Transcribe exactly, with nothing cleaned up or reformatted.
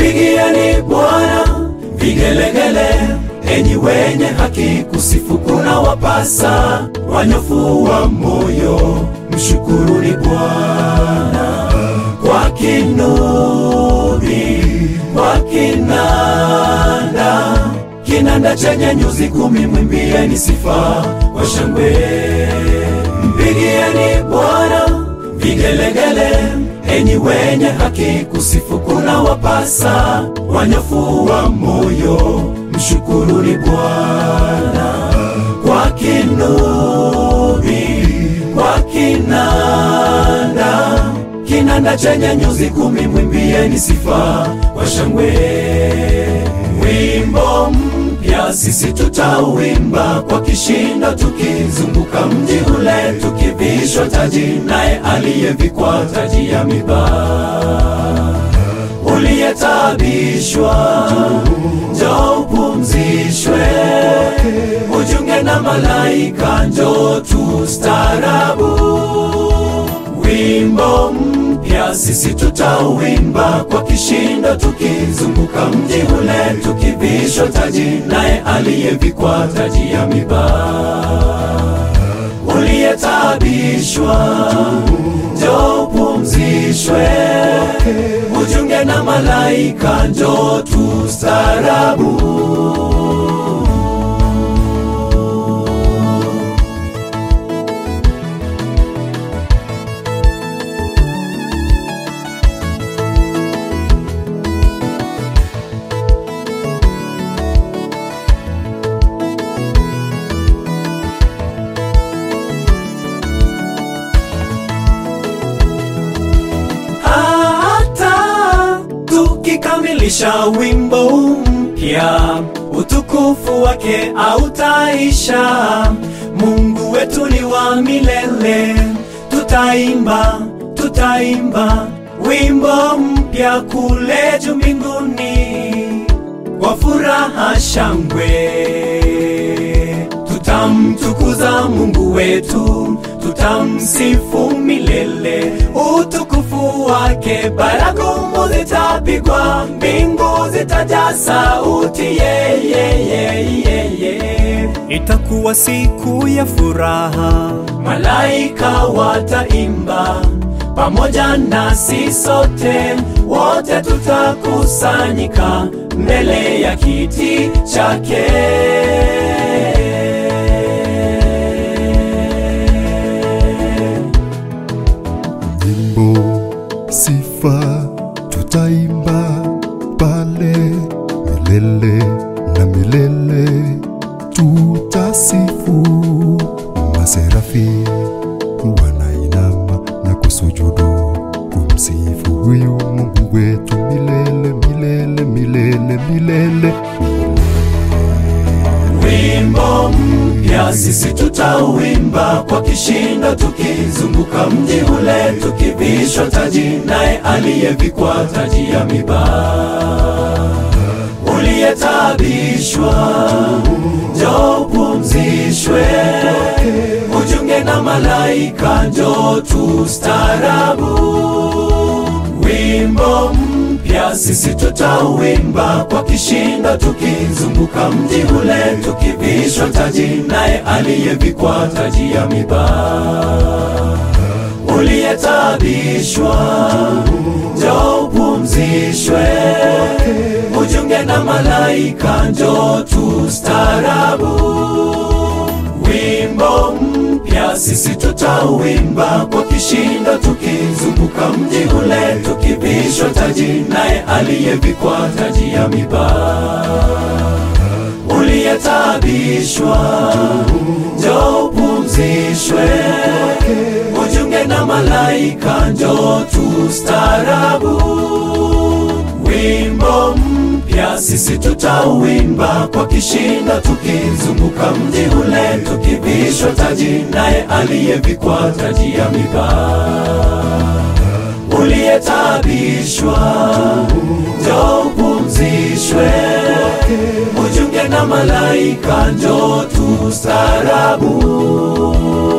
Mpigieni Bwana vigelegele, enyi wenye haki, kusifu kuna wapasa. Wanyofu wa moyo, mshukuruni Bwana. Kwa kinubi, kwa kinanda, kinanda chenye nyuzi kumi, mwimbieni sifa kwa shangwe. Mpigieni Bwana vigelegele, enyi wenye haki, kusifu kuna wapasa. Wanyofu wa moyo, mshukuruni Bwana. Kwa kinubi, kwa kinanda, kinanda chenye nyuzi kumi, mwimbieni sifa kwa shangwe. Wimbo mpya sisi tutauimba kwa kishindo, tukizunguka mji ule, tukivishwa taji naye aliyevikwa taji ya miba. Uliyetabishwa, njoo upumzishwe, ujunge na malaika, njoo tustaarabu. Wimbo mpya sisi tutauimba kwa kishindo, tukizunguka mji ule, tukivishwa taji naye aliyevikwa taji ya miba. Uliyetabishwa, njoo upumzishwe, ujunge na malaika, njoo tustaarabu. Tukikamilisha wimbo mpya, utukufu wake hautaisha. Mungu wetu ni wa milele, tutaimba, tutaimba wimbo mpya kule juu mbinguni kwa furaha shangwe. Tutamtukuza Mungu wetu, tutamsifu milele. Utukufu wake, baragumu zitapigwa, mbingu zitajaa sauti ye, ye, ye, ye, ye. Itakuwa siku ya furaha, malaika wataimba pamoja nasi sote, wote tutakusanyika mbele ya kiti chake. Sifa tutaimba pale milele na milele, tutasifu. Maserafi wanainama na kusujudu kumsifu huyu Mungu wetu milele, milele, milele, milele. Wimbo mpya sisi tutauimba kwa kishindo, tukizunguka mji ule, tukivishwa taji naye aliyevikwa taji ya miba. Uliyetabishwa, njoo upumzishwe, ujunge na malaika, njoo tustaarabu. Wimbo mpya sisi tutauimba kwa kishindo, tukizunguka mji ule, tukivishwa taji naye aliyevikwa taji ya miba. Uliyetabishwa, njoo upumzishwe, ujunge na malaika, njoo tustaarabu. Wimbo mpya sisi tutauimba kwa kishindo, tukizunguka mji ule, tukivishwa taji naye aliyevikwa taji ya miba. Uliyetabishwa, njoo upumzishwe, ujunge na malaika, njoo tustaarabu. Wimbo mpya sisi tutauimba kwa kishindo, tukizunguka mji ule, tukivishwa taji naye aliyevikwa taji ya miba. Uliyetabishwa, njoo upumzishwe, ujunge na malaika, njoo tustaarabu.